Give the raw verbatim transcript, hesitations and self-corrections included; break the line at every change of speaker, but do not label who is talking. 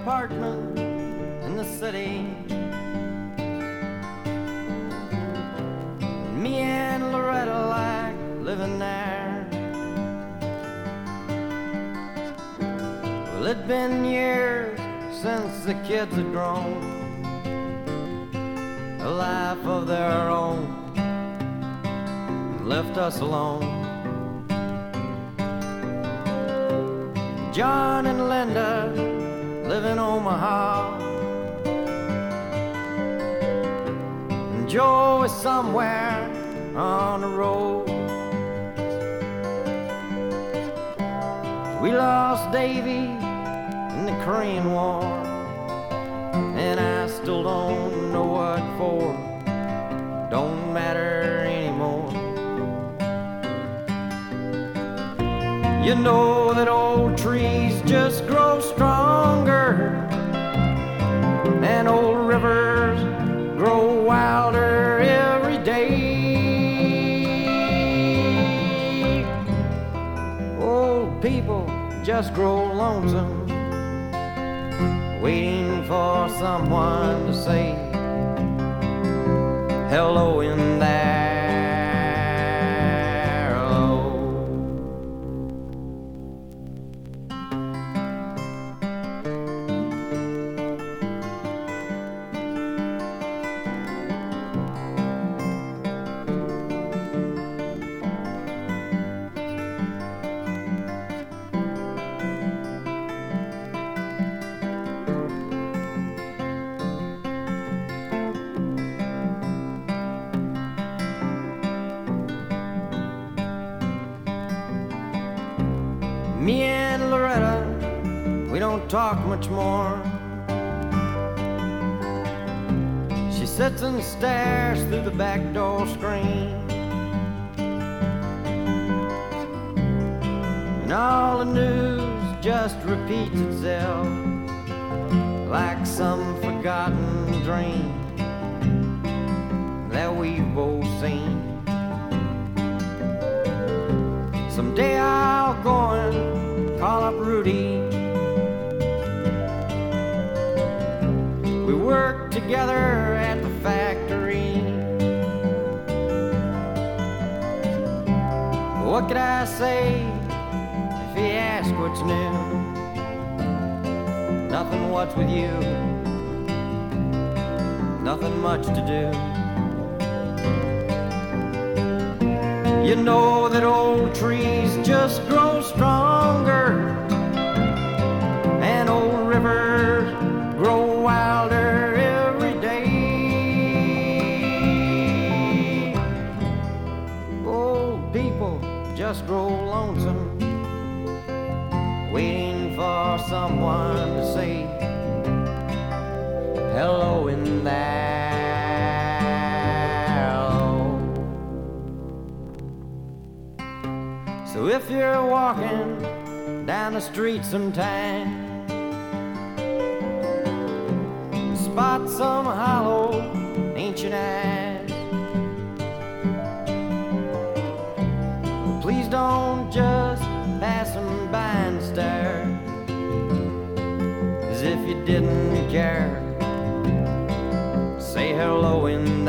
apartment in the city. Me and Loretta like living there. Well, it'd been years since the kids had grown a life of their own and left us alone. John and Linda live in Omaha, and Joe is somewhere on the road. We lost Davy in the Korean War, and I still don't know what for. Don't matter anymore. You know that old trees just grow stronger, and old rivers grow wilder every day. Old people just grow lonesome, waiting for someone to say hello in there. Me and Loretta, we don't talk much more. She sits and stares through the back door screen, and all the news just repeats itself like some forgotten dream that we've both seen. Someday I'll go and call up Rudy. We worked together at the factory. What could I say if he asked what's new? Nothing, what's with you? Nothing much to do. You know that old trees just grow stronger, and old rivers grow wilder every day. Old people just grow lonesome, waiting for someone to say hello in there. So if you're walking down the street sometime, spot some hollow ancient eyes, please don't just pass them by and stare as if you didn't care. Say hello in